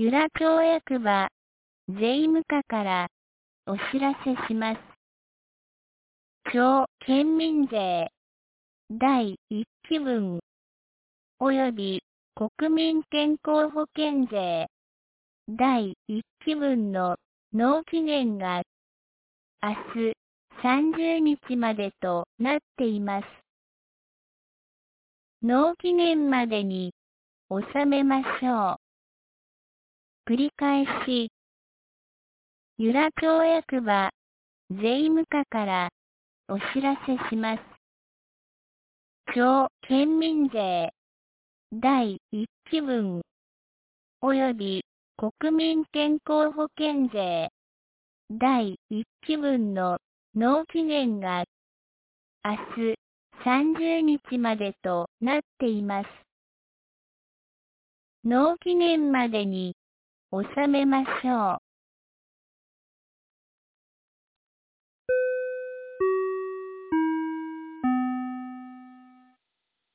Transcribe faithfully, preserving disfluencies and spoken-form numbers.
由良町役場、税務課からお知らせします。町県民税だいいっきぶんおよび国民健康保険税だいいっきぶんの納期限が明日さんじゅうにちまでとなっています。納期限までに納めましょう。繰り返し、由良町役場、税務課からお知らせします。町県民税だいいっきぶんおよび国民健康保険税だいいっきぶんの納期限が明日さんじゅうにちまでとなっています。納期限までに納めましょう。